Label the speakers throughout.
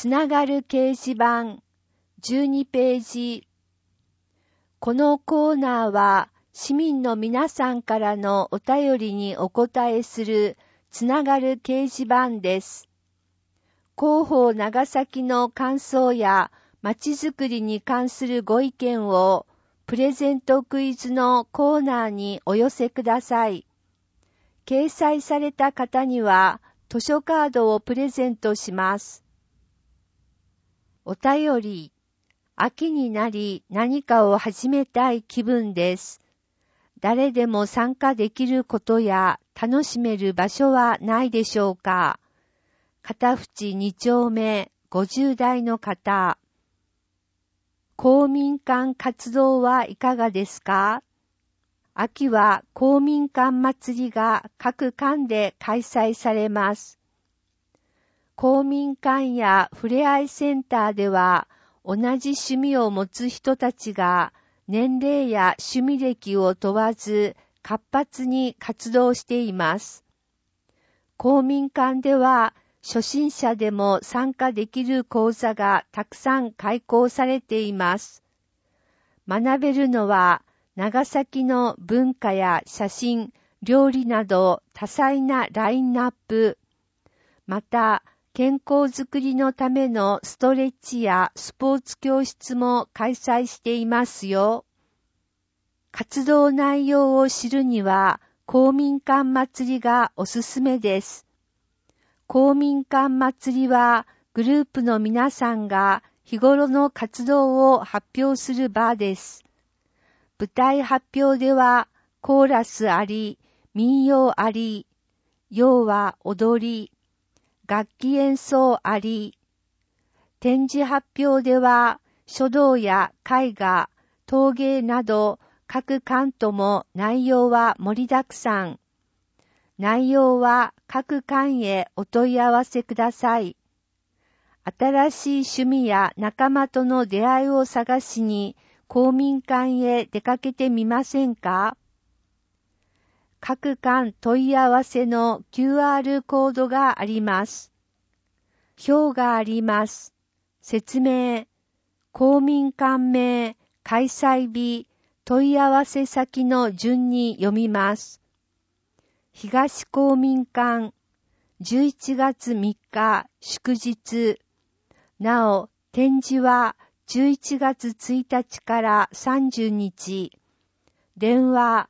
Speaker 1: つながる掲示板12ページ。このコーナーは市民の皆さんからのお便りにお答えするつながる掲示板です。広報長崎の感想やまちづくりに関するご意見をプレゼントクイズのコーナーにお寄せください。掲載された方には図書カードをプレゼントします。お便り。秋になり何かを始めたい気分です。誰でも参加できることや楽しめる場所はないでしょうか。片淵2丁目50代の方。公民館活動はいかがですか？秋は公民館祭りが各館で開催されます。公民館やふれあいセンターでは同じ趣味を持つ人たちが年齢や趣味歴を問わず活発に活動しています。公民館では初心者でも参加できる講座がたくさん開講されています。学べるのは長崎の文化や写真、料理など多彩なラインナップ。また、健康づくりのためのストレッチやスポーツ教室も開催していますよ。活動内容を知るには公民館祭りがおすすめです。公民館祭りはグループの皆さんが日頃の活動を発表する場です。舞台発表ではコーラスあり、民謡あり、要は踊り、楽器演奏あり、展示発表では書道や絵画、陶芸など各館とも内容は盛りだくさん。内容は各館へお問い合わせください。新しい趣味や仲間との出会いを探しに公民館へ出かけてみませんか？各館問い合わせの QR コードがあります。表があります。説明、公民館名、開催日、問い合わせ先の順に読みます。東公民館、11月3日祝日。なお、展示は11月1日から30日。電話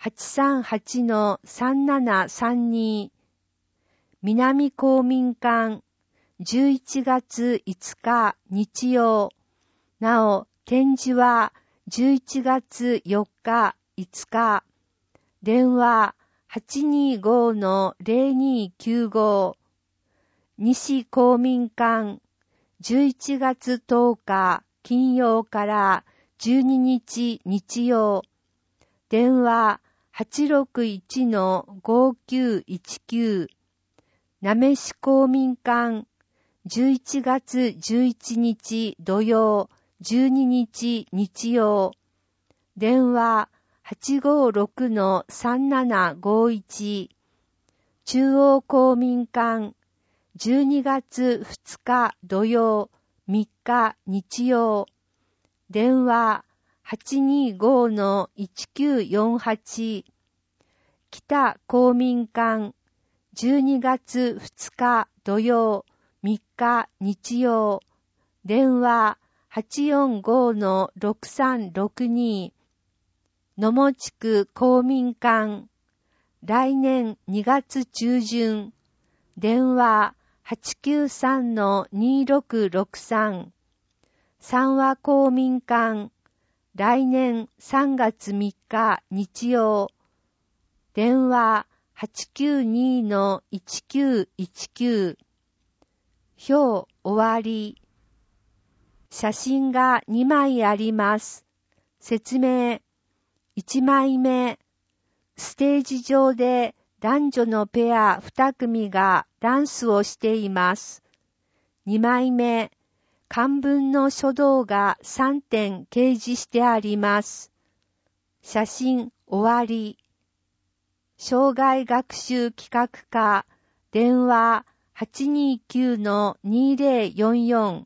Speaker 1: 838-3732。南公民館、11月5日日曜。なお、展示は11月4日5日。電話 825-0295。西公民館、11月10日金曜から12日日曜。電話 861-5919。なめし公民館、11月11日土曜、12日日曜。電話 856-3751。中央公民館、12月2日土曜、3日日曜。電話 825-1948。北公民館、12月2日土曜、3日日曜。電話 845-6362。野茂地区公民館、来年2月中旬。電話 893-2663。三和公民館、来年3月3日日曜。電話 892-1919。表終わり。写真が2枚あります。説明。1枚目。ステージ上で男女のペア2組がダンスをしています。2枚目。漢文の書道が3点掲示してあります。写真終わり。障害学習企画課、電話 829-2044。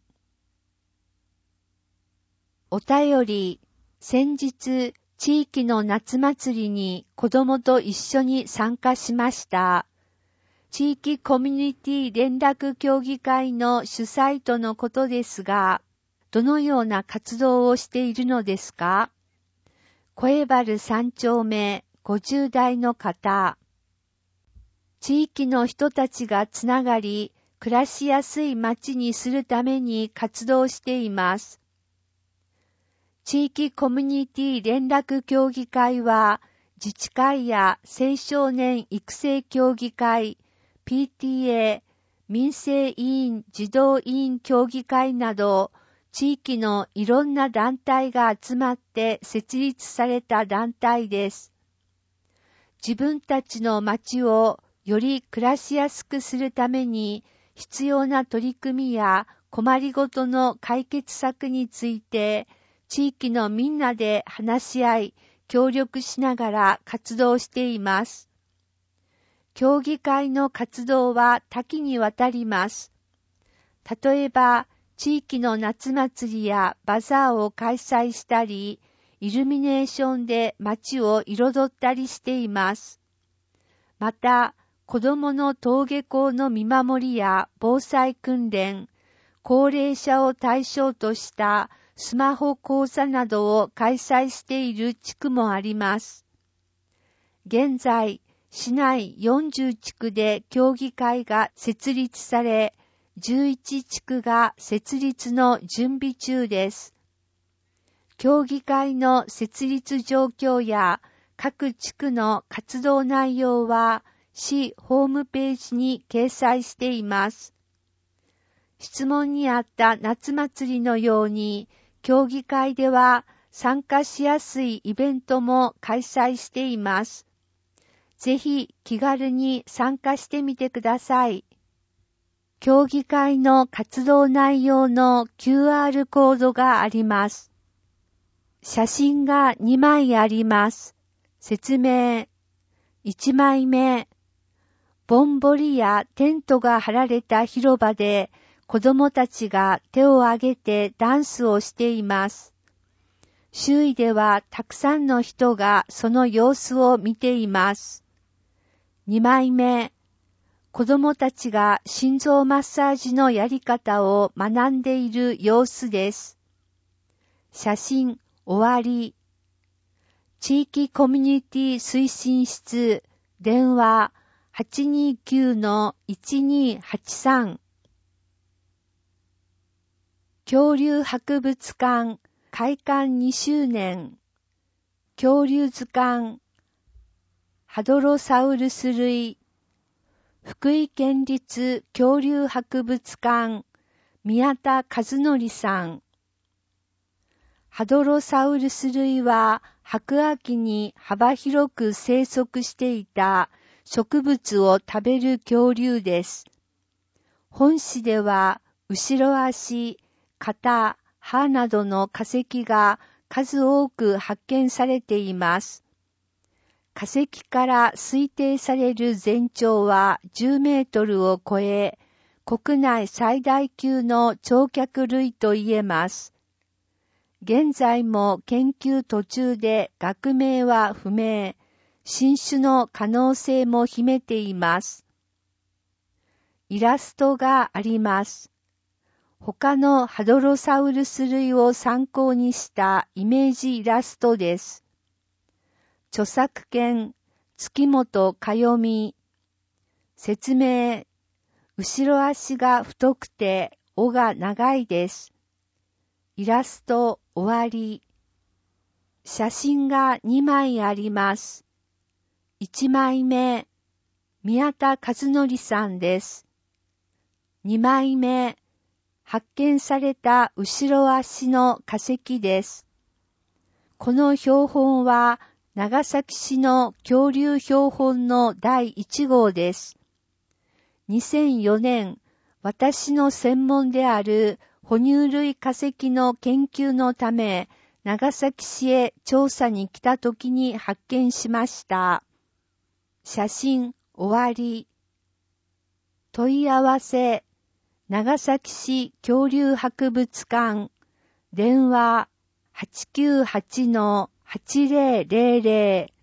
Speaker 1: お便り、先日、地域の夏祭りに子供と一緒に参加しました。地域コミュニティ連絡協議会の主催とのことですが、どのような活動をしているのですか？声原3丁目50代の方。地域の人たちがつながり、暮らしやすい街にするために活動しています。地域コミュニティ連絡協議会は、自治会や青少年育成協議会、PTA、民生委員児童委員協議会など、地域のいろんな団体が集まって設立された団体です。自分たちの街をより暮らしやすくするために必要な取り組みや困りごとの解決策について地域のみんなで話し合い協力しながら活動しています。協議会の活動は多岐にわたります。例えば地域の夏祭りやバザーを開催したり、イルミネーションで街を彩ったりしています。また、子どもの登下校の見守りや防災訓練、高齢者を対象としたスマホ講座などを開催している地区もあります。現在、市内40地区で協議会が設立され、11地区が設立の準備中です。協議会の設立状況や各地区の活動内容は市ホームページに掲載しています。質問にあった夏祭りのように、協議会では参加しやすいイベントも開催しています。ぜひ気軽に参加してみてください。協議会の活動内容の QR コードがあります。写真が2枚あります。説明。1枚目。ぼんぼりやテントが張られた広場で子供たちが手を挙げてダンスをしています。周囲ではたくさんの人がその様子を見ています。2枚目。子供たちが心臓マッサージのやり方を学んでいる様子です。写真終わり。地域コミュニティ推進室電話 829-1283 恐竜博物館開館2周年恐竜図鑑ハドロサウルス類福井県立恐竜博物館宮田和則さん。ハドロサウルス類は白亜紀に幅広く生息していた植物を食べる恐竜です。本誌では後ろ足、肩、歯などの化石が数多く発見されています。化石から推定される全長は10メートルを超え、国内最大級の鳥脚類と言えます。現在も研究途中で学名は不明、新種の可能性も秘めています。イラストがあります。他のハドロサウルス類を参考にしたイメージイラストです。著作権、月本かよみ。説明、後ろ足が太くて尾が長いです。イラスト終わり。写真が2枚あります。1枚目、宮田和則さんです。2枚目、発見された後ろ足の化石です。この標本は長崎市の恐竜標本の第1号です。2004年、私の専門である哺乳類化石の研究のため、長崎市へ調査に来た時に発見しました。写真終わり。 問い合わせ、長崎市恐竜博物館、電話 898-8000